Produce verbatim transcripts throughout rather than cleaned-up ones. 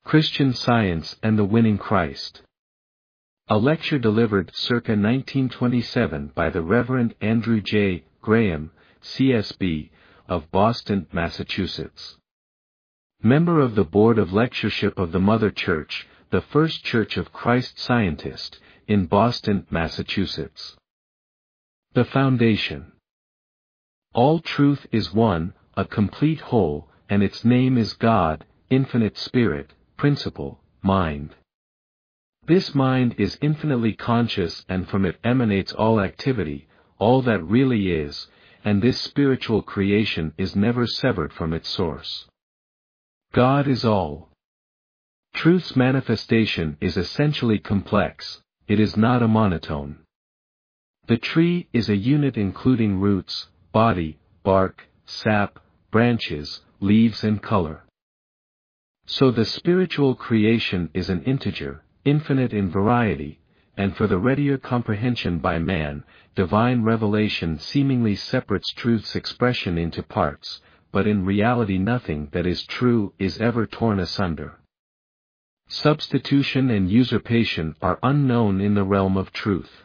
Christian Science and the Winning Christ. A lecture delivered circa nineteen twenty-seven by the Reverend Andrew J. Graham, C S B, of Boston, Massachusetts. Member of the Board of Lectureship of the Mother Church, the First Church of Christ Scientist, in Boston, Massachusetts. The Foundation. All truth is one, a complete whole, and its name is God, Infinite Spirit, Principle, Mind. This mind is infinitely conscious, and from it emanates all activity, all that really is, and this spiritual creation is never severed from its source. God is all. Truth's manifestation is essentially complex, it is not a monotone. The tree is a unit including roots, body, bark, sap, branches, leaves and color. So the spiritual creation is an integer, infinite in variety, and for the readier comprehension by man, divine revelation seemingly separates truth's expression into parts, but in reality nothing that is true is ever torn asunder. Substitution and usurpation are unknown in the realm of truth.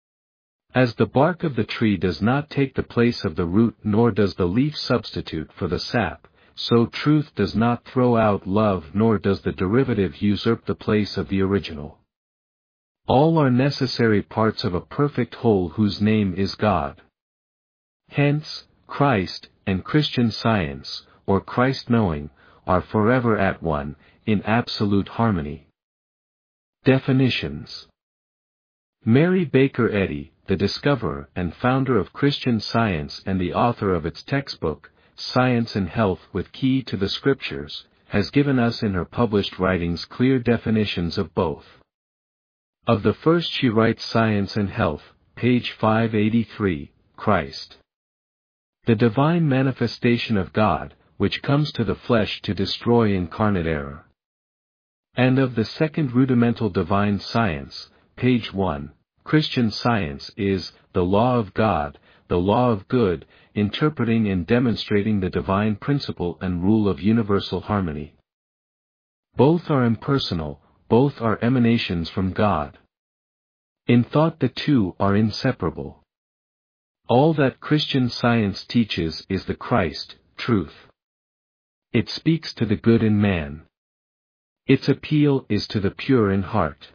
As the bark of the tree does not take the place of the root, nor does the leaf substitute for the sap, so truth does not throw out love, nor does the derivative usurp the place of the original. All are necessary parts of a perfect whole whose name is God. Hence, Christ, and Christian Science, or Christ knowing, are forever at one, in absolute harmony. Definitions. Mary Baker Eddy, the discoverer and founder of Christian Science and the author of its textbook, Science and Health with Key to the Scriptures, has given us in her published writings clear definitions of both. Of the first she writes Science and Health, page five eighty-three, Christ. The divine manifestation of God, which comes to the flesh to destroy incarnate error. And of the second rudimental divine science, page one, Christian Science is, the law of God, the law of good, interpreting and demonstrating the divine principle and rule of universal harmony. Both are impersonal, both are emanations from God. In thought the two are inseparable. All that Christian Science teaches is the Christ, truth. It speaks to the good in man. Its appeal is to the pure in heart.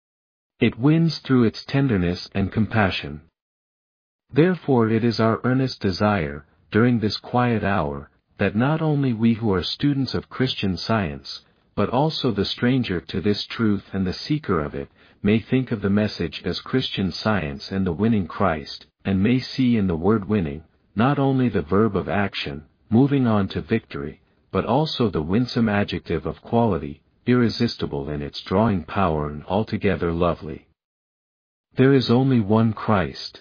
It wins through its tenderness and compassion. Therefore it is our earnest desire, during this quiet hour, that not only we who are students of Christian Science, but also the stranger to this truth and the seeker of it, may think of the message as Christian Science and the winning Christ, and may see in the word winning, not only the verb of action, moving on to victory, but also the winsome adjective of quality, irresistible in its drawing power and altogether lovely. There is only one Christ.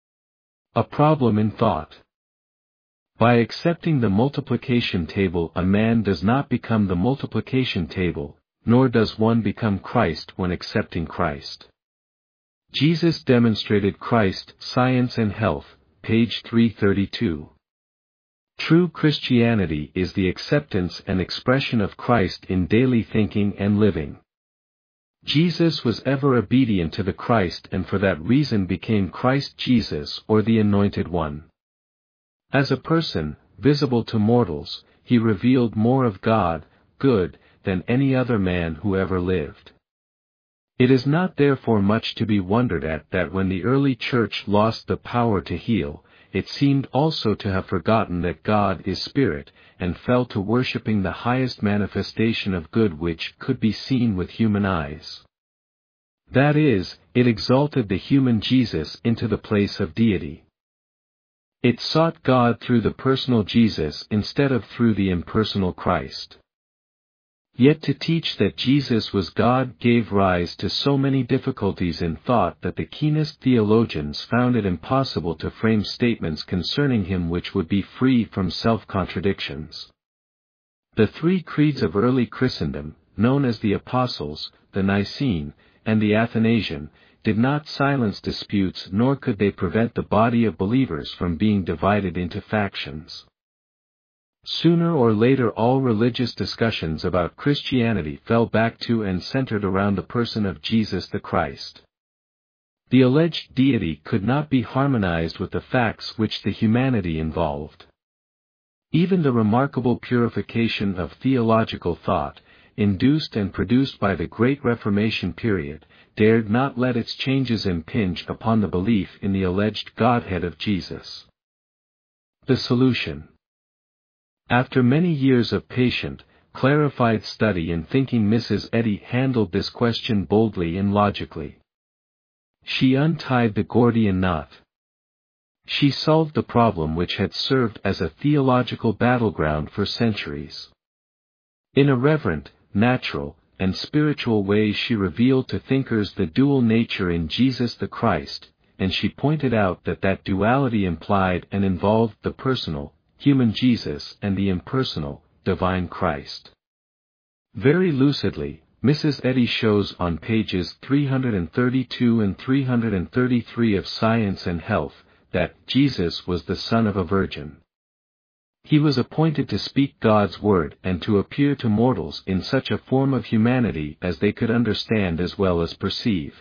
A problem in thought. By accepting the multiplication table, a man does not become the multiplication table, nor does one become Christ when accepting Christ. Jesus demonstrated Christ, Science and Health, page three thirty-two. True Christianity is the acceptance and expression of Christ in daily thinking and living. Jesus was ever obedient to the Christ, and for that reason became Christ Jesus, or the Anointed One. As a person, visible to mortals, he revealed more of God, good, than any other man who ever lived. It is not therefore much to be wondered at that when the early church lost the power to heal, it seemed also to have forgotten that God is spirit, and fell to worshipping the highest manifestation of good which could be seen with human eyes. That is, it exalted the human Jesus into the place of deity. It sought God through the personal Jesus instead of through the impersonal Christ. Yet to teach that Jesus was God gave rise to so many difficulties in thought that the keenest theologians found it impossible to frame statements concerning him which would be free from self-contradictions. The three creeds of early Christendom, known as the Apostles, the Nicene, and the Athanasian, did not silence disputes, nor could they prevent the body of believers from being divided into factions. Sooner or later all religious discussions about Christianity fell back to and centered around the person of Jesus the Christ. The alleged deity could not be harmonized with the facts which the humanity involved. Even the remarkable purification of theological thought, induced and produced by the Great Reformation period, dared not let its changes impinge upon the belief in the alleged Godhead of Jesus. The solution. After many years of patient, clarified study and thinking, Missus Eddy handled this question boldly and logically. She untied the Gordian knot. She solved the problem which had served as a theological battleground for centuries. In a reverent, natural, and spiritual way she revealed to thinkers the dual nature in Jesus the Christ, and she pointed out that that duality implied and involved the personal, human Jesus and the impersonal, divine Christ. Very lucidly, Missus Eddy shows on pages three hundred thirty-two and three hundred thirty-three of Science and Health, that Jesus was the Son of a Virgin. He was appointed to speak God's word and to appear to mortals in such a form of humanity as they could understand as well as perceive.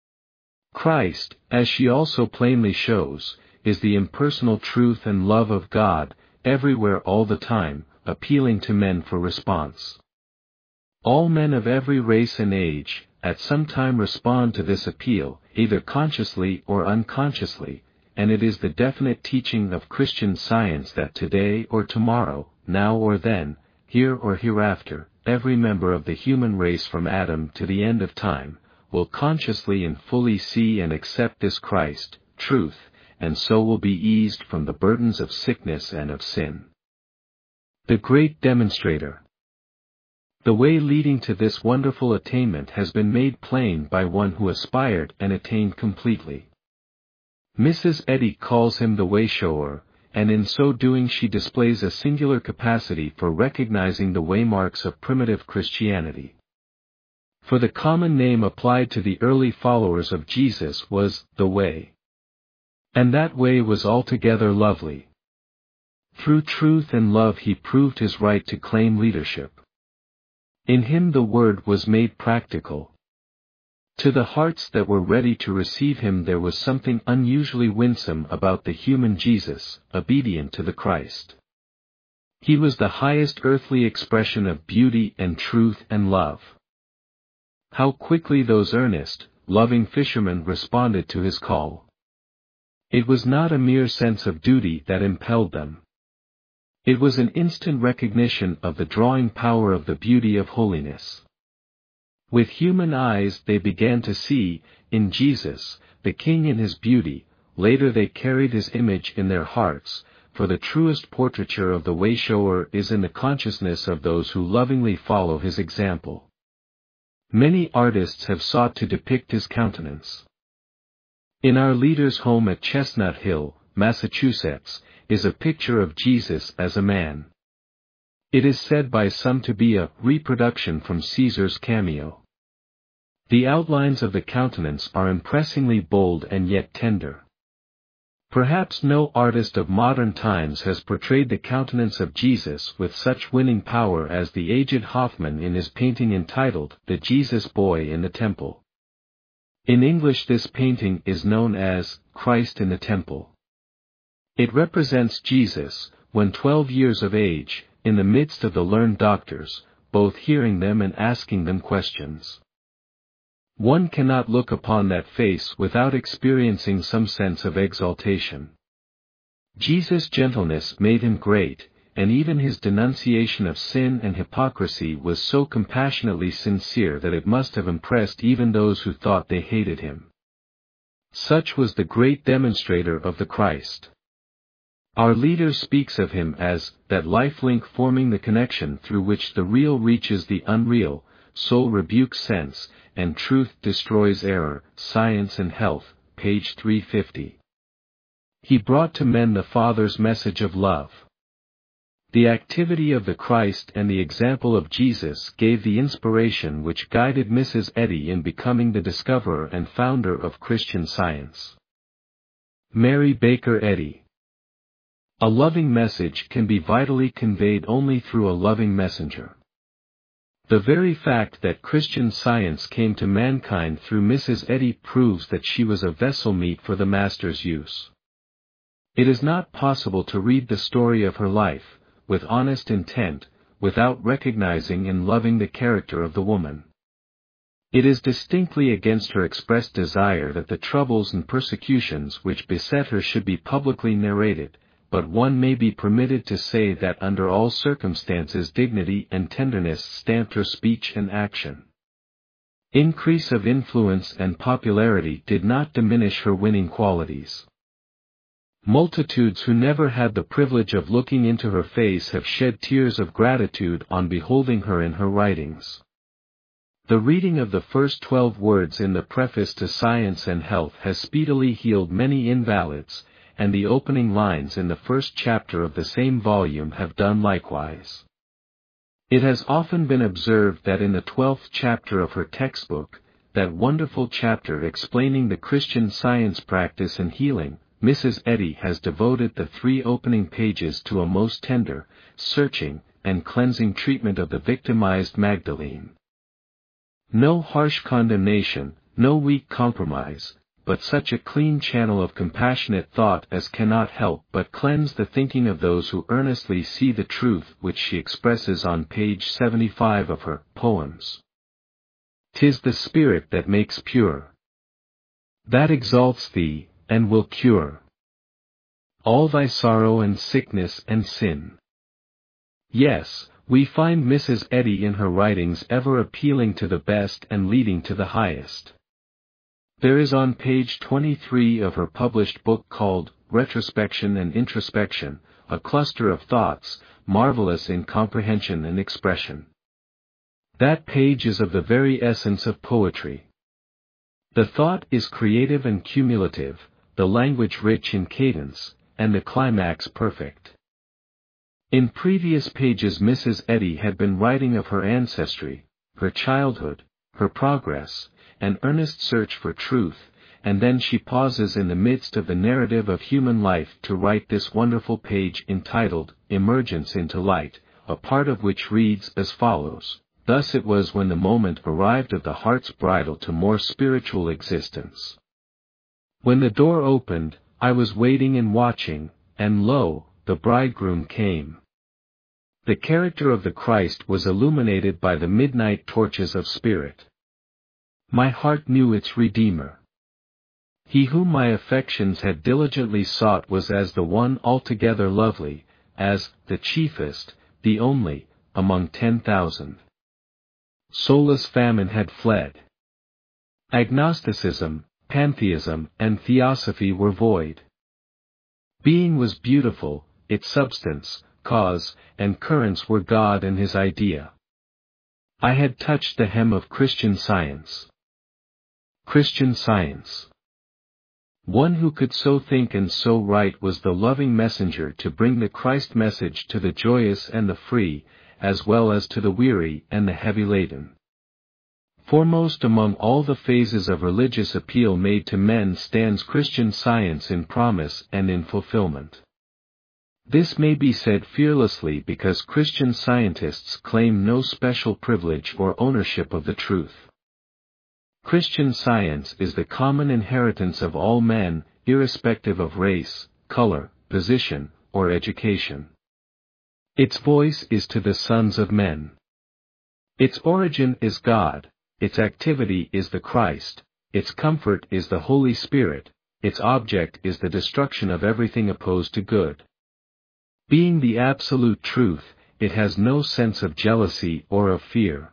Christ, as she also plainly shows, is the impersonal truth and love of God, everywhere all the time, appealing to men for response. All men of every race and age, at some time respond to this appeal, either consciously or unconsciously, and it is the definite teaching of Christian Science that today or tomorrow, now or then, here or hereafter, every member of the human race from Adam to the end of time, will consciously and fully see and accept this Christ, truth, and so will be eased from the burdens of sickness and of sin. The Great Demonstrator. The way leading to this wonderful attainment has been made plain by one who aspired and attained completely. Missus Eddy calls him the Wayshower, and in so doing she displays a singular capacity for recognizing the waymarks of primitive Christianity. For the common name applied to the early followers of Jesus was the Way. And that way was altogether lovely. Through truth and love he proved his right to claim leadership. In him the word was made practical. To the hearts that were ready to receive him there was something unusually winsome about the human Jesus, obedient to the Christ. He was the highest earthly expression of beauty and truth and love. How quickly those earnest, loving fishermen responded to his call. It was not a mere sense of duty that impelled them. It was an instant recognition of the drawing power of the beauty of holiness. With human eyes they began to see, in Jesus, the King in his beauty. Later they carried his image in their hearts, for the truest portraiture of the Wayshower is in the consciousness of those who lovingly follow his example. Many artists have sought to depict his countenance. In our leader's home at Chestnut Hill, Massachusetts, is a picture of Jesus as a man. It is said by some to be a reproduction from Caesar's cameo. The outlines of the countenance are impressingly bold and yet tender. Perhaps no artist of modern times has portrayed the countenance of Jesus with such winning power as the aged Hoffman in his painting entitled The Jesus Boy in the Temple. In English this painting is known as Christ in the Temple. It represents Jesus, when twelve years of age, in the midst of the learned doctors, both hearing them and asking them questions. One cannot look upon that face without experiencing some sense of exaltation. Jesus' gentleness made him great, and even his denunciation of sin and hypocrisy was so compassionately sincere that it must have impressed even those who thought they hated him. Such was the great demonstrator of the Christ. Our leader speaks of him as that life link forming the connection through which the real reaches the unreal, soul rebukes sense, and truth destroys error. Science and Health, page three fifty. He brought to men the Father's message of love. The activity of the Christ and the example of Jesus gave the inspiration which guided Missus Eddy in becoming the discoverer and founder of Christian Science. Mary Baker Eddy. A loving message can be vitally conveyed only through a loving messenger. The very fact that Christian Science came to mankind through Missus Eddy proves that she was a vessel meet for the Master's use. It is not possible to read the story of her life, with honest intent, without recognizing and loving the character of the woman. It is distinctly against her expressed desire that the troubles and persecutions which beset her should be publicly narrated, but one may be permitted to say that under all circumstances dignity and tenderness stamped her speech and action. Increase of influence and popularity did not diminish her winning qualities. Multitudes who never had the privilege of looking into her face have shed tears of gratitude on beholding her in her writings. The reading of the first twelve words in the preface to Science and Health has speedily healed many invalids, and the opening lines in the first chapter of the same volume have done likewise. It has often been observed that in the twelfth chapter of her textbook, that wonderful chapter explaining the Christian Science practice in healing, Missus Eddy has devoted the three opening pages to a most tender, searching, and cleansing treatment of the victimized Magdalene. No harsh condemnation, no weak compromise, but such a clean channel of compassionate thought as cannot help but cleanse the thinking of those who earnestly see the truth which she expresses on page seventy-five of her Poems. "'Tis the Spirit that makes pure, that exalts thee, and will cure all thy sorrow and sickness and sin." Yes, we find Missus Eddy in her writings ever appealing to the best and leading to the highest. There is on page twenty-three of her published book called Retrospection and Introspection, a cluster of thoughts, marvelous in comprehension and expression. That page is of the very essence of poetry. The thought is creative and cumulative, the language rich in cadence, and the climax perfect. In previous pages Missus Eddy had been writing of her ancestry, her childhood, her progress, an earnest search for truth, and then she pauses in the midst of the narrative of human life to write this wonderful page entitled Emergence into Light, a part of which reads as follows: "Thus it was when the moment arrived of the heart's bridal to more spiritual existence. When the door opened, I was waiting and watching, and lo, the bridegroom came. The character of the Christ was illuminated by the midnight torches of spirit. My heart knew its Redeemer. He whom my affections had diligently sought was as the one altogether lovely, as the chiefest, the only, among ten thousand. Soulless famine had fled. Agnosticism, pantheism, and theosophy were void. Being was beautiful, its substance, cause, and currents were God and His idea. I had touched the hem of Christian Science. Christian Science. One who could so think and so write was the loving messenger to bring the Christ message to the joyous and the free, as well as to the weary and the heavy laden. Foremost among all the phases of religious appeal made to men stands Christian Science in promise and in fulfillment. This may be said fearlessly because Christian Scientists claim no special privilege or ownership of the truth. Christian Science is the common inheritance of all men, irrespective of race, color, position, or education. Its voice is to the sons of men. Its origin is God, its activity is the Christ, its comfort is the Holy Spirit, its object is the destruction of everything opposed to good. Being the absolute truth, it has no sense of jealousy or of fear.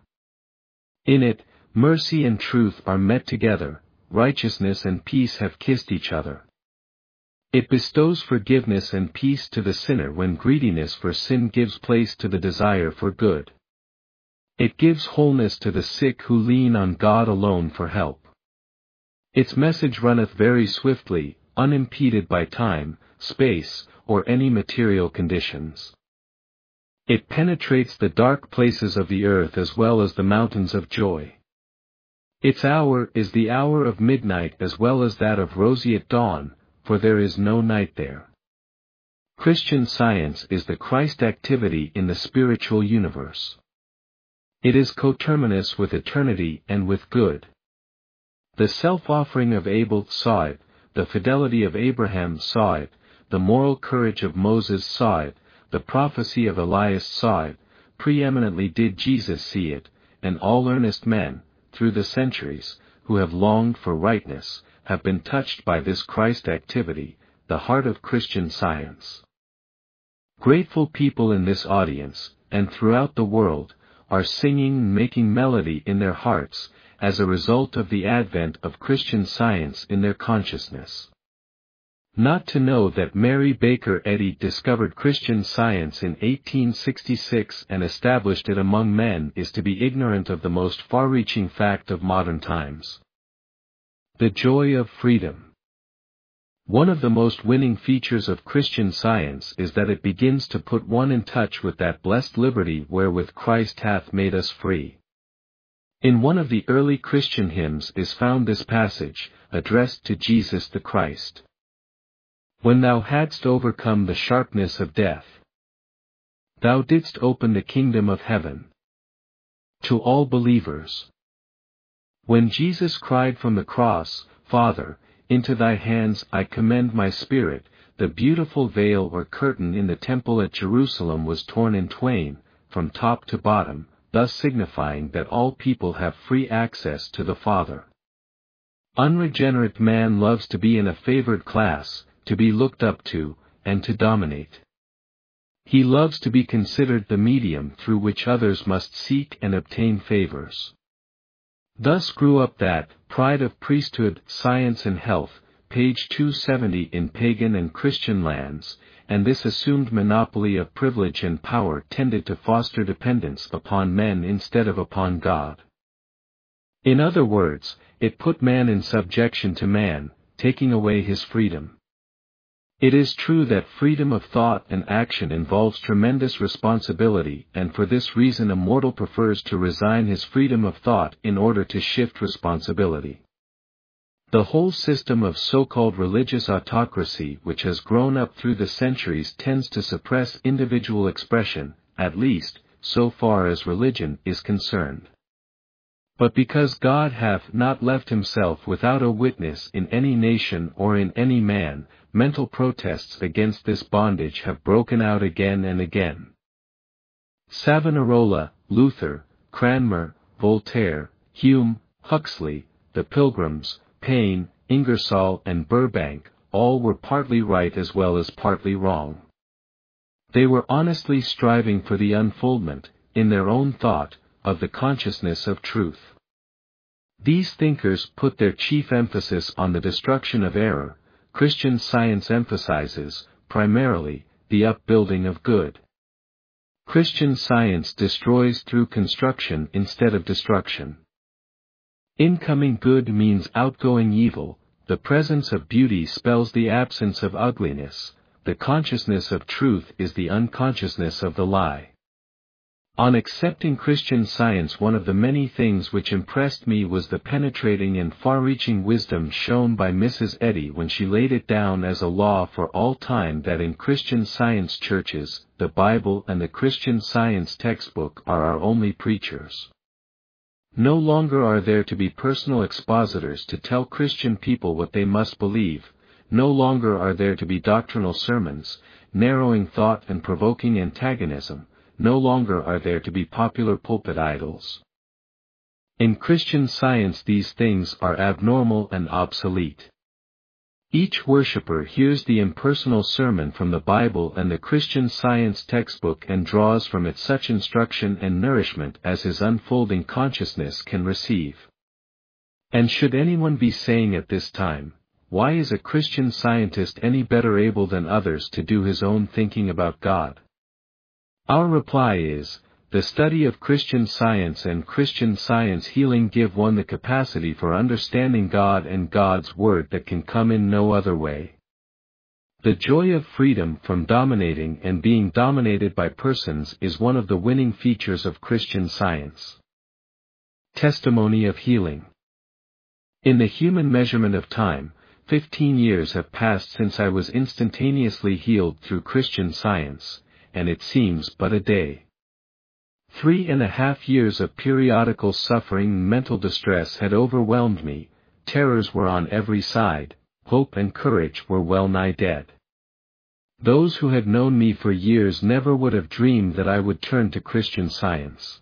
In it, mercy and truth are met together, righteousness and peace have kissed each other. It bestows forgiveness and peace to the sinner when greediness for sin gives place to the desire for good. It gives wholeness to the sick who lean on God alone for help. Its message runneth very swiftly, unimpeded by time, space, or any material conditions. It penetrates the dark places of the earth as well as the mountains of joy. Its hour is the hour of midnight as well as that of roseate dawn, for there is no night there. Christian Science is the Christ activity in the spiritual universe. It is coterminous with eternity and with good. The self-offering of Abel saw it, the fidelity of Abraham saw it, the moral courage of Moses saw it, the prophecy of Elias saw it, preeminently did Jesus see it, and all earnest men, through the centuries, who have longed for rightness, have been touched by this Christ activity, the heart of Christian Science. Grateful people in this audience, and throughout the world, are singing and making melody in their hearts, as a result of the advent of Christian Science in their consciousness. Not to know that Mary Baker Eddy discovered Christian Science in eighteen sixty-six and established it among men is to be ignorant of the most far-reaching fact of modern times. The joy of freedom. One of the most winning features of Christian Science is that it begins to put one in touch with that blessed liberty wherewith Christ hath made us free. In one of the early Christian hymns is found this passage, addressed to Jesus the Christ. When thou hadst overcome the sharpness of death, thou didst open the kingdom of heaven to all believers. When Jesus cried from the cross, Father, into thy hands I commend my spirit, the beautiful veil or curtain in the temple at Jerusalem was torn in twain, from top to bottom, thus signifying that all people have free access to the Father. Unregenerate man loves to be in a favored class, to be looked up to, and to dominate. He loves to be considered the medium through which others must seek and obtain favors. Thus grew up that pride of priesthood, science and health, page two seventy in pagan and Christian lands, and this assumed monopoly of privilege and power tended to foster dependence upon men instead of upon God. In other words, it put man in subjection to man, taking away his freedom. It is true that freedom of thought and action involves tremendous responsibility, and for this reason a mortal prefers to resign his freedom of thought in order to shift responsibility. The whole system of so-called religious autocracy which has grown up through the centuries tends to suppress individual expression, at least, so far as religion is concerned. But because God hath not left himself without a witness in any nation or in any man, mental protests against this bondage have broken out again and again. Savonarola, Luther, Cranmer, Voltaire, Hume, Huxley, the Pilgrims, Paine, Ingersoll and Burbank, all were partly right as well as partly wrong. They were honestly striving for the unfoldment, in their own thought, of the consciousness of truth. These thinkers put their chief emphasis on the destruction of error. Christian Science emphasizes, primarily, the upbuilding of good. Christian Science destroys through construction instead of destruction. Incoming good means outgoing evil, the presence of beauty spells the absence of ugliness, the consciousness of truth is the unconsciousness of the lie. On accepting Christian Science, one of the many things which impressed me was the penetrating and far-reaching wisdom shown by Missus Eddy when she laid it down as a law for all time that in Christian Science churches, the Bible and the Christian Science textbook are our only preachers. No longer are there to be personal expositors to tell Christian people what they must believe, no longer are there to be doctrinal sermons, narrowing thought and provoking antagonism, no longer are there to be popular pulpit idols. In Christian Science these things are abnormal and obsolete. Each worshipper hears the impersonal sermon from the Bible and the Christian Science textbook and draws from it such instruction and nourishment as his unfolding consciousness can receive. And should anyone be saying at this time, why is a Christian Scientist any better able than others to do his own thinking about God? Our reply is, the study of Christian Science and Christian Science healing give one the capacity for understanding God and God's Word that can come in no other way. The joy of freedom from dominating and being dominated by persons is one of the winning features of Christian Science. Testimony of healing. In the human measurement of time, fifteen years have passed since I was instantaneously healed through Christian Science, and it seems but a day. Three and a half years of periodical suffering and mental distress had overwhelmed me, terrors were on every side, hope and courage were well nigh dead. Those who had known me for years never would have dreamed that I would turn to Christian Science.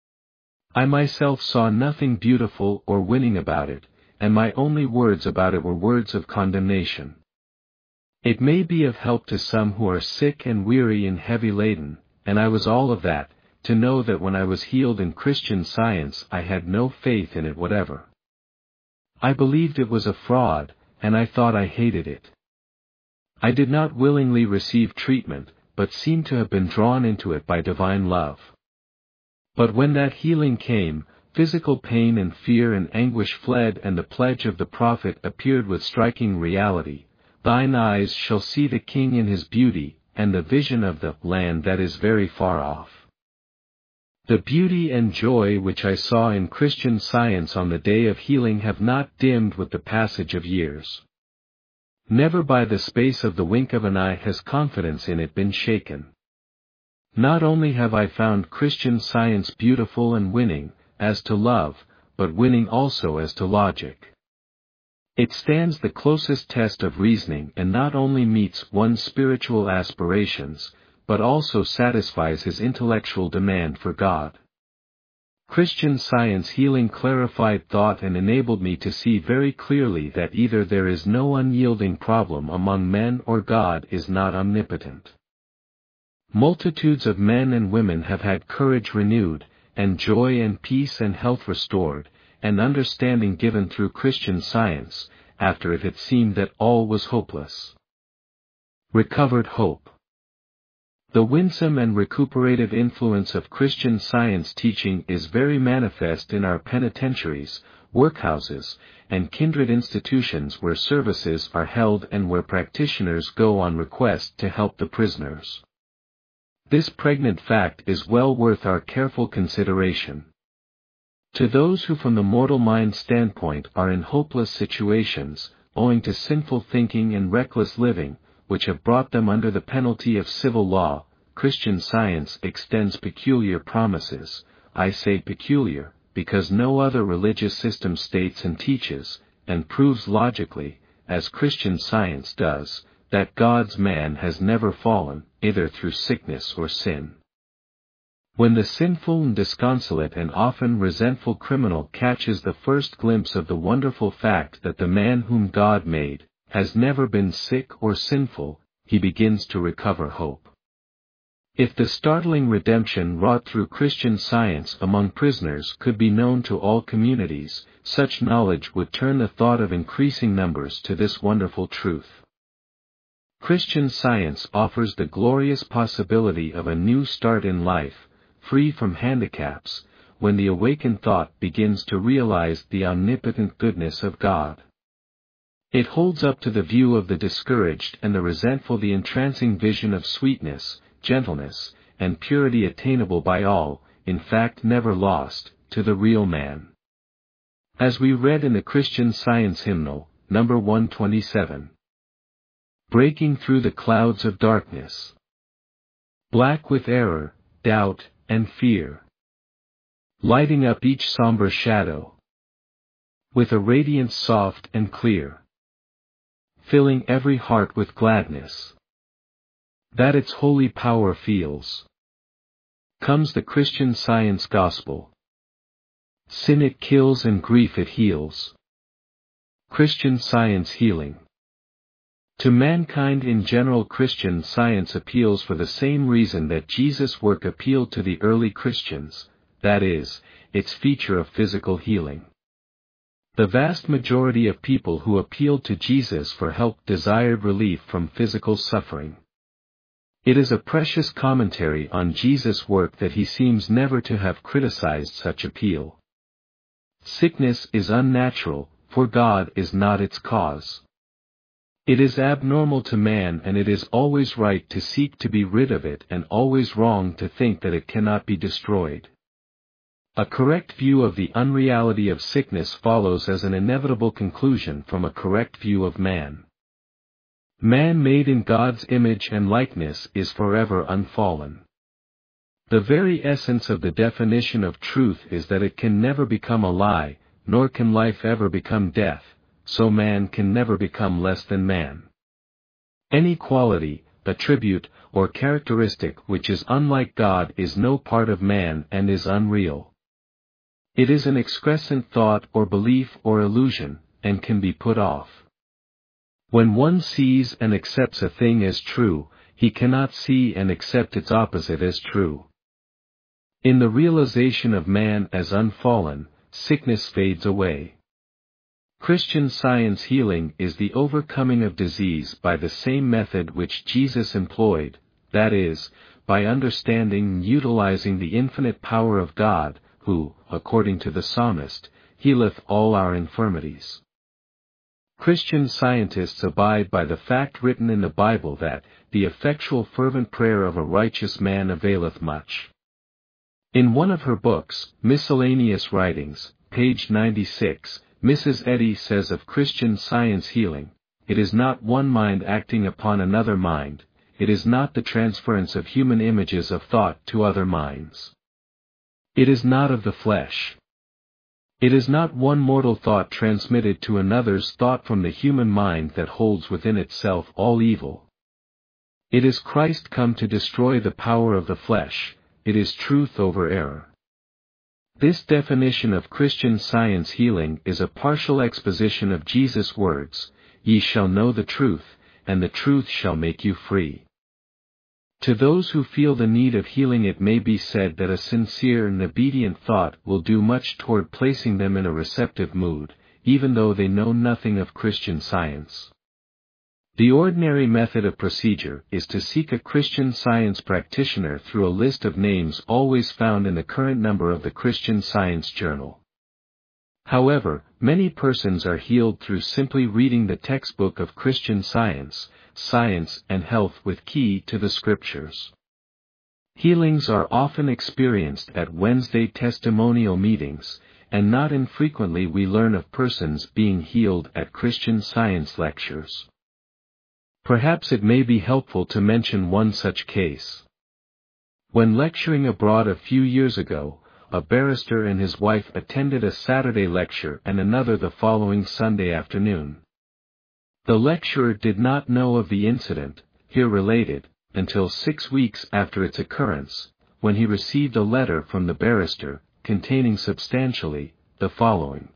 I myself saw nothing beautiful or winning about it, and my only words about it were words of condemnation. It may be of help to some who are sick and weary and heavy laden, and I was all of that, to know that when I was healed in Christian Science I had no faith in it whatever. I believed it was a fraud, and I thought I hated it. I did not willingly receive treatment, but seemed to have been drawn into it by divine love. But when that healing came, physical pain and fear and anguish fled, and the pledge of the prophet appeared with striking reality: thine eyes shall see the King in his beauty, and the vision of the land that is very far off. The beauty and joy which I saw in Christian Science on the day of healing have not dimmed with the passage of years. Never by the space of the wink of an eye has confidence in it been shaken. Not only have I found Christian Science beautiful and winning, as to love, but winning also as to logic. It stands the closest test of reasoning and not only meets one's spiritual aspirations, but also satisfies his intellectual demand for God. Christian Science healing clarified thought and enabled me to see very clearly that either there is no unyielding problem among men or God is not omnipotent. Multitudes of men and women have had courage renewed, and joy and peace and health restored, and understanding given through Christian Science, after it had seemed that all was hopeless. Recovered hope. The winsome and recuperative influence of Christian Science teaching is very manifest in our penitentiaries, workhouses, and kindred institutions where services are held and where practitioners go on request to help the prisoners. This pregnant fact is well worth our careful consideration. To those who from the mortal mind's standpoint are in hopeless situations, owing to sinful thinking and reckless living, which have brought them under the penalty of civil law, Christian Science extends peculiar promises. I say peculiar, because no other religious system states and teaches, and proves logically, as Christian Science does, that God's man has never fallen, either through sickness or sin. When the sinful and disconsolate and often resentful criminal catches the first glimpse of the wonderful fact that the man whom God made has never been sick or sinful, he begins to recover hope. If the startling redemption wrought through Christian Science among prisoners could be known to all communities, such knowledge would turn the thought of increasing numbers to this wonderful truth. Christian Science offers the glorious possibility of a new start in life, free from handicaps, when the awakened thought begins to realize the omnipotent goodness of God. It holds up to the view of the discouraged and the resentful the entrancing vision of sweetness, gentleness, and purity attainable by all, in fact never lost, to the real man. As we read in the Christian Science hymnal, number one twenty-seven. Breaking through the clouds of darkness, black with error, doubt, and fear, lighting up each somber shadow with a radiance soft and clear, filling every heart with gladness that its holy power feels, comes the Christian Science gospel. Sin it kills and grief it heals. Christian Science healing. To mankind in general, Christian Science appeals for the same reason that Jesus' work appealed to the early Christians, that is, its feature of physical healing. The vast majority of people who appealed to Jesus for help desired relief from physical suffering. It is a precious commentary on Jesus' work that he seems never to have criticized such appeal. Sickness is unnatural, for God is not its cause. It is abnormal to man, and it is always right to seek to be rid of it and always wrong to think that it cannot be destroyed. A correct view of the unreality of sickness follows as an inevitable conclusion from a correct view of man. Man made in God's image and likeness is forever unfallen. The very essence of the definition of truth is that it can never become a lie, nor can life ever become death, so man can never become less than man. Any quality, attribute, or characteristic which is unlike God is no part of man and is unreal. It is an excrescent thought or belief or illusion, and can be put off. When one sees and accepts a thing as true, he cannot see and accept its opposite as true. In the realization of man as unfallen, sickness fades away. Christian Science healing is the overcoming of disease by the same method which Jesus employed, that is, by understanding and utilizing the infinite power of God, who, according to the psalmist, healeth all our infirmities. Christian Scientists abide by the fact written in the Bible that, the effectual fervent prayer of a righteous man availeth much. In one of her books, Miscellaneous Writings, page ninety-six, Missus Eddy says of Christian Science healing, it is not one mind acting upon another mind, it is not the transference of human images of thought to other minds. It is not of the flesh. It is not one mortal thought transmitted to another's thought from the human mind that holds within itself all evil. It is Christ come to destroy the power of the flesh, it is truth over error. This definition of Christian Science healing is a partial exposition of Jesus' words, "Ye shall know the truth, and the truth shall make you free." To those who feel the need of healing, it may be said that a sincere and obedient thought will do much toward placing them in a receptive mood, even though they know nothing of Christian Science. The ordinary method of procedure is to seek a Christian Science practitioner through a list of names always found in the current number of the Christian Science Journal. However, many persons are healed through simply reading the textbook of Christian Science, Science and Health with Key to the Scriptures. Healings are often experienced at Wednesday testimonial meetings, and not infrequently we learn of persons being healed at Christian Science lectures. Perhaps it may be helpful to mention one such case. When lecturing abroad a few years ago, a barrister and his wife attended a Saturday lecture and another the following Sunday afternoon. The lecturer did not know of the incident, here related, until six weeks after its occurrence, when he received a letter from the barrister, containing substantially the following.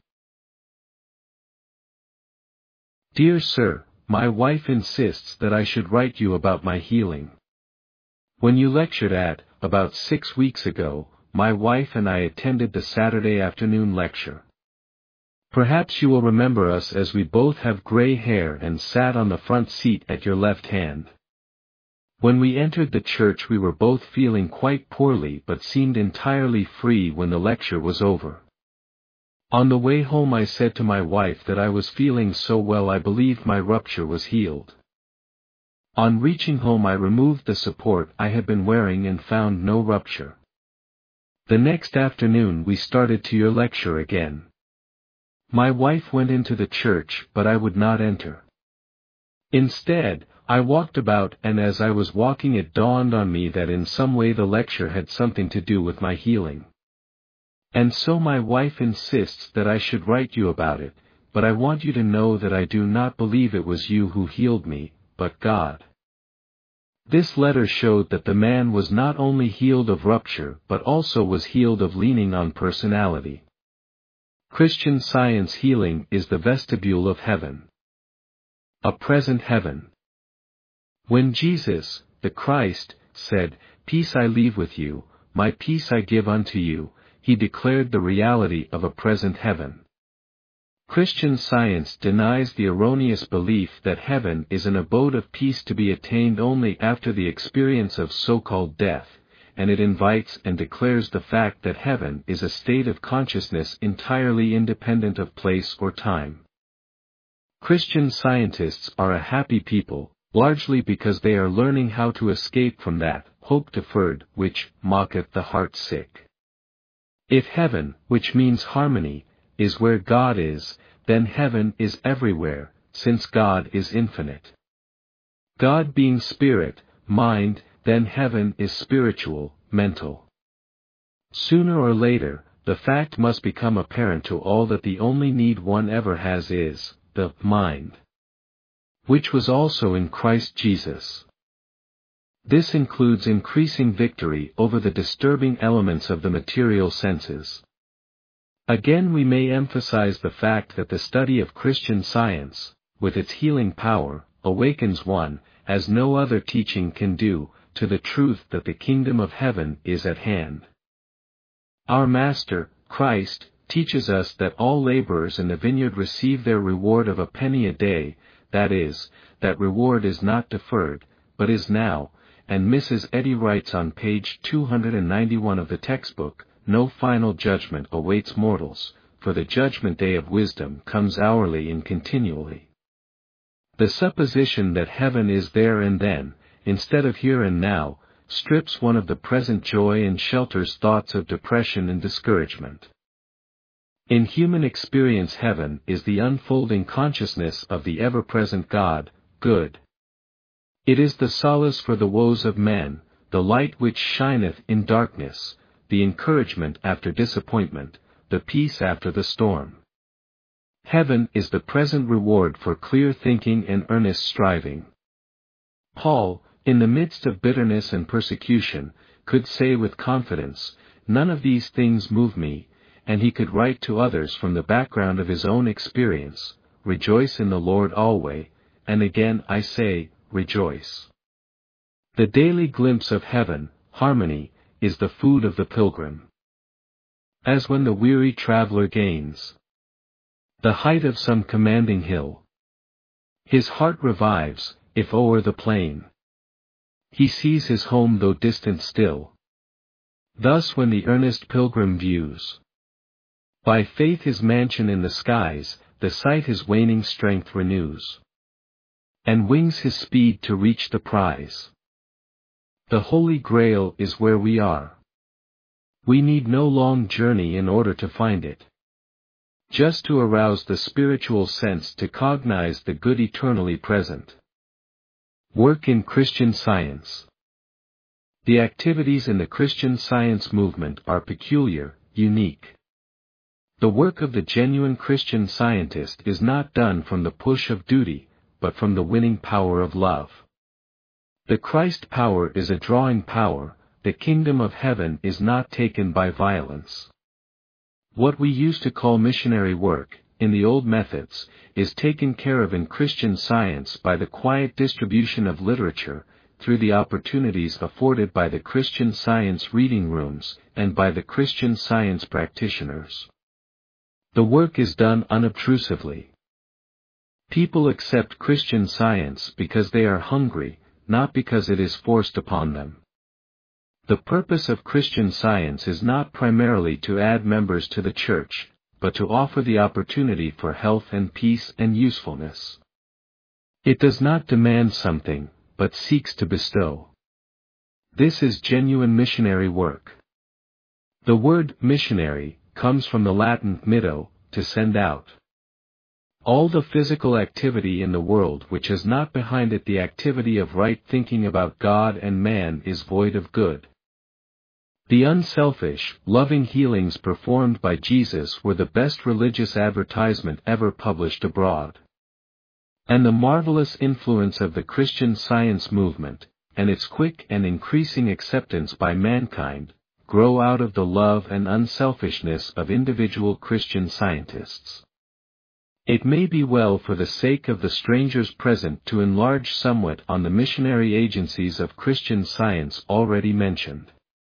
Dear Sir, my wife insists that I should write you about my healing. When you lectured at, about six weeks ago, my wife and I attended the Saturday afternoon lecture. Perhaps you will remember us as we both have gray hair and sat on the front seat at your left hand. When we entered the church we were both feeling quite poorly but seemed entirely free when the lecture was over. On the way home I said to my wife that I was feeling so well I believed my rupture was healed. On reaching home I removed the support I had been wearing and found no rupture. The next afternoon we started to your lecture again. My wife went into the church but I would not enter. Instead, I walked about, and as I was walking it dawned on me that in some way the lecture had something to do with my healing. And so my wife insists that I should write you about it, but I want you to know that I do not believe it was you who healed me, but God. This letter showed that the man was not only healed of rupture but also was healed of leaning on personality. Christian Science healing is the vestibule of heaven. A present heaven. When Jesus, the Christ, said, "Peace I leave with you, my peace I give unto you," he declared the reality of a present heaven. Christian Science denies the erroneous belief that heaven is an abode of peace to be attained only after the experience of so-called death, and it invites and declares the fact that heaven is a state of consciousness entirely independent of place or time. Christian Scientists are a happy people, largely because they are learning how to escape from that hope deferred which mocketh the heart sick. If heaven, which means harmony, is where God is, then heaven is everywhere, since God is infinite. God being spirit, mind, then heaven is spiritual, mental. Sooner or later, the fact must become apparent to all that the only need one ever has is the mind, which was also in Christ Jesus. This includes increasing victory over the disturbing elements of the material senses. Again, we may emphasize the fact that the study of Christian Science, with its healing power, awakens one, as no other teaching can do, to the truth that the kingdom of heaven is at hand. Our Master, Christ, teaches us that all laborers in the vineyard receive their reward of a penny a day, that is, that reward is not deferred, but is now, and Missus Eddy writes on page two hundred ninety-one of the textbook, no final judgment awaits mortals, for the judgment day of wisdom comes hourly and continually. The supposition that heaven is there and then, instead of here and now, strips one of the present joy and shelters thoughts of depression and discouragement. In human experience, heaven is the unfolding consciousness of the ever-present God, good. It is the solace for the woes of men, the light which shineth in darkness, the encouragement after disappointment, the peace after the storm. Heaven is the present reward for clear thinking and earnest striving. Paul, in the midst of bitterness and persecution, could say with confidence, "None of these things move me," and he could write to others from the background of his own experience, "Rejoice in the Lord always, and again I say, rejoice." The daily glimpse of heaven, harmony, is the food of the pilgrim. As when the weary traveler gains the height of some commanding hill, his heart revives, if o'er the plain he sees his home though distant still. Thus when the earnest pilgrim views by faith his mansion in the skies, the sight his waning strength renews, and wings his speed to reach the prize. The Holy Grail is where we are. We need no long journey in order to find it. Just to arouse the spiritual sense to cognize the good eternally present. Work in Christian Science. The activities in the Christian Science movement are peculiar, unique. The work of the genuine Christian Scientist is not done from the push of duty, but from the winning power of love. The Christ power is a drawing power, the kingdom of heaven is not taken by violence. What we used to call missionary work, in the old methods, is taken care of in Christian Science by the quiet distribution of literature, through the opportunities afforded by the Christian Science reading rooms, and by the Christian Science practitioners. The work is done unobtrusively. People accept Christian Science because they are hungry, not because it is forced upon them. The purpose of Christian Science is not primarily to add members to the church, but to offer the opportunity for health and peace and usefulness. It does not demand something, but seeks to bestow. This is genuine missionary work. The word missionary comes from the Latin mitto, to send out. All the physical activity in the world which has not behind it the activity of right thinking about God and man is void of good. The unselfish, loving healings performed by Jesus were the best religious advertisement ever published abroad. And the marvelous influence of the Christian Science movement, and its quick and increasing acceptance by mankind, grow out of the love and unselfishness of individual Christian Scientists. It may be well for the sake of the strangers present to enlarge somewhat on the missionary agencies of Christian Science already mentioned.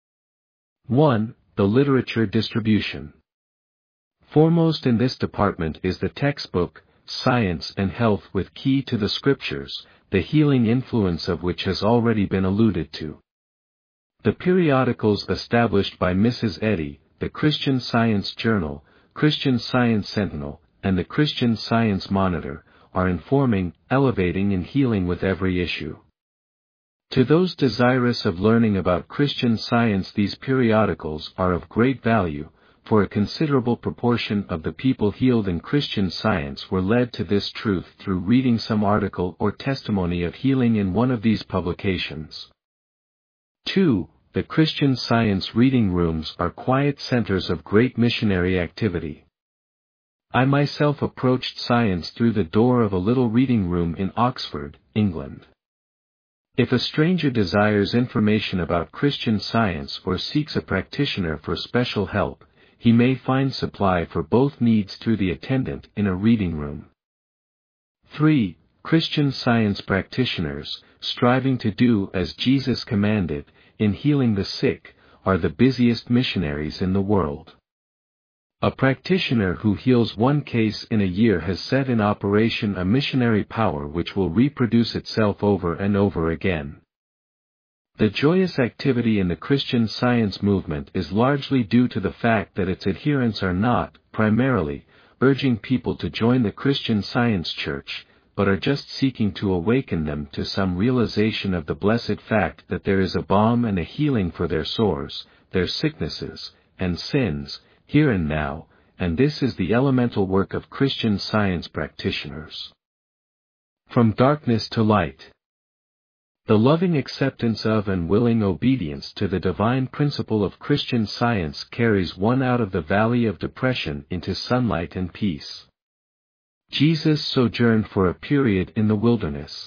one. The literature distribution. Foremost in this department is the textbook, Science and Health with Key to the Scriptures, the healing influence of which has already been alluded to. The periodicals established by Missus Eddy, the Christian Science Journal, Christian Science Sentinel, and the Christian Science Monitor, are informing, elevating and healing with every issue. To those desirous of learning about Christian Science these periodicals are of great value, for a considerable proportion of the people healed in Christian Science were led to this truth through reading some article or testimony of healing in one of these publications. two. The Christian Science reading rooms are quiet centers of great missionary activity. I myself approached science through the door of a little reading room in Oxford, England. If a stranger desires information about Christian Science or seeks a practitioner for special help, he may find supply for both needs through the attendant in a reading room. three. Christian Science practitioners, striving to do as Jesus commanded, in healing the sick, are the busiest missionaries in the world. A practitioner who heals one case in a year has set in operation a missionary power which will reproduce itself over and over again. The joyous activity in the Christian Science movement is largely due to the fact that its adherents are not, primarily, urging people to join the Christian Science Church, but are just seeking to awaken them to some realization of the blessed fact that there is a balm and a healing for their sores, their sicknesses, and sins, here and now, and this is the elemental work of Christian Science practitioners. From darkness to light. The loving acceptance of and willing obedience to the divine principle of Christian Science carries one out of the valley of depression into sunlight and peace. Jesus sojourned for a period in the wilderness.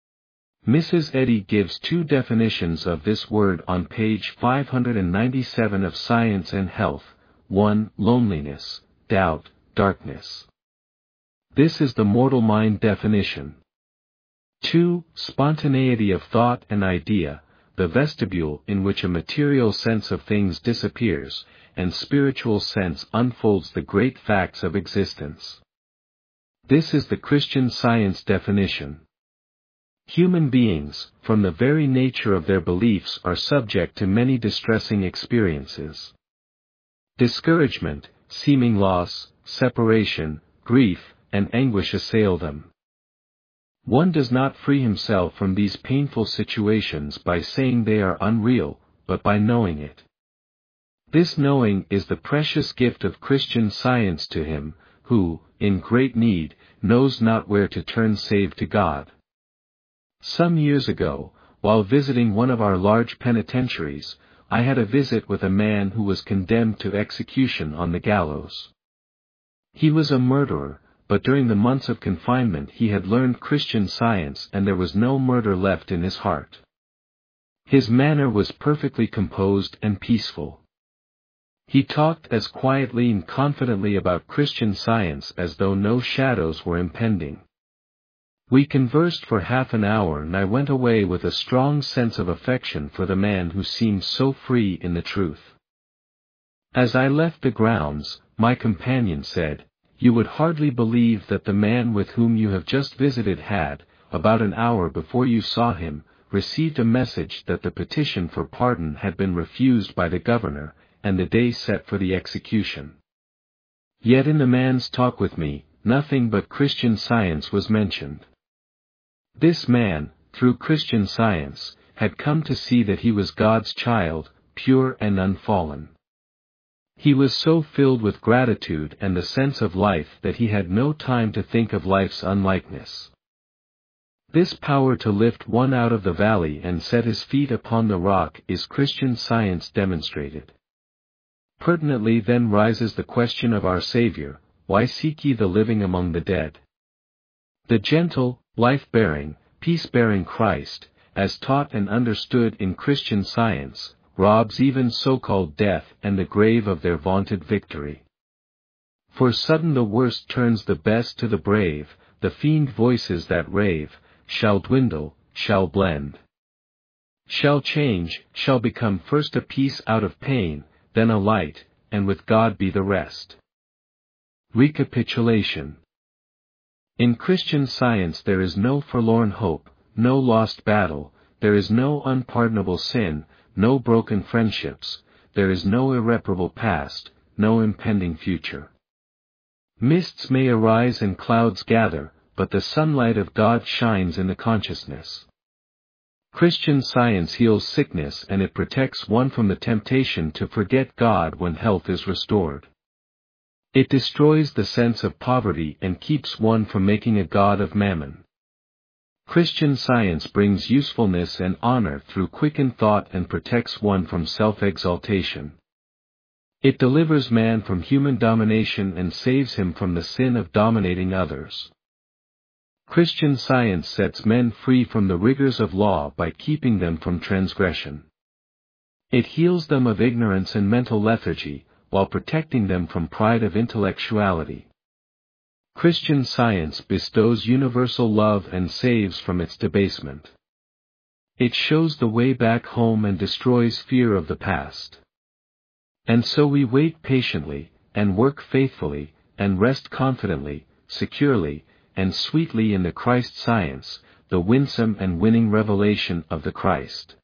Missus Eddy gives two definitions of this word on page five hundred ninety-seven of Science and Health. one. Loneliness, doubt, darkness. This is the mortal mind definition. two. Spontaneity of thought and idea, the vestibule in which a material sense of things disappears, and spiritual sense unfolds the great facts of existence. This is the Christian Science definition. Human beings, from the very nature of their beliefs, are subject to many distressing experiences. Discouragement, seeming loss, separation, grief, and anguish assail them. One does not free himself from these painful situations by saying they are unreal, but by knowing it. This knowing is the precious gift of Christian Science to him, who, in great need, knows not where to turn save to God. Some years ago, while visiting one of our large penitentiaries, I had a visit with a man who was condemned to execution on the gallows. He was a murderer, but during the months of confinement he had learned Christian Science and there was no murder left in his heart. His manner was perfectly composed and peaceful. He talked as quietly and confidently about Christian Science as though no shadows were impending. We conversed for half an hour and I went away with a strong sense of affection for the man who seemed so free in the truth. As I left the grounds, my companion said, "You would hardly believe that the man with whom you have just visited had, about an hour before you saw him, received a message that the petition for pardon had been refused by the governor, and the day set for the execution." Yet in the man's talk with me, nothing but Christian Science was mentioned. This man, through Christian Science, had come to see that he was God's child, pure and unfallen. He was so filled with gratitude and the sense of life that he had no time to think of life's unlikeness. This power to lift one out of the valley and set his feet upon the rock is Christian Science demonstrated. Pertinently then rises the question of our Savior, "Why seek ye the living among the dead?" The gentle, life-bearing, peace-bearing Christ, as taught and understood in Christian Science, robs even so-called death and the grave of their vaunted victory. For sudden the worst turns the best to the brave, the fiend voices that rave, shall dwindle, shall blend, shall change, shall become first a peace out of pain, then a light, and with God be the rest. Recapitulation. In Christian Science there is no forlorn hope, no lost battle, there is no unpardonable sin, no broken friendships, there is no irreparable past, no impending future. Mists may arise and clouds gather, but the sunlight of God shines in the consciousness. Christian Science heals sickness and it protects one from the temptation to forget God when health is restored. It destroys the sense of poverty and keeps one from making a god of mammon. Christian Science brings usefulness and honor through quickened thought and protects one from self-exaltation. It delivers man from human domination and saves him from the sin of dominating others. Christian Science sets men free from the rigors of law by keeping them from transgression. It heals them of ignorance and mental lethargy, while protecting them from pride of intellectuality. Christian Science bestows universal love and saves from its debasement. It shows the way back home and destroys fear of the past. And so we wait patiently, and work faithfully, and rest confidently, securely, and sweetly in the Christ Science, the winsome and winning revelation of the Christ.